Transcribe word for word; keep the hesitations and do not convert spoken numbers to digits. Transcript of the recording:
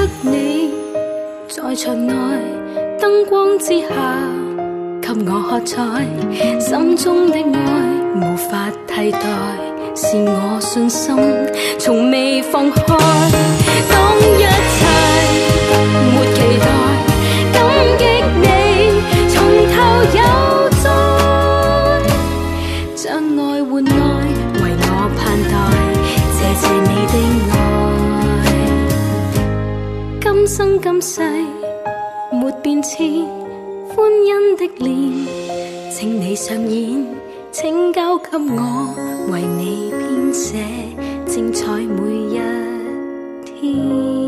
你，在場內燈光之下給我喝彩，心中的愛無法替代，是我信心從未放開。當一切沒期待，感激你從頭有在，將愛換愛為我盼待，謝謝你的愛，今生今世沒變遷，歡欣的臉請你上演，請交給我為你編寫精彩每一天。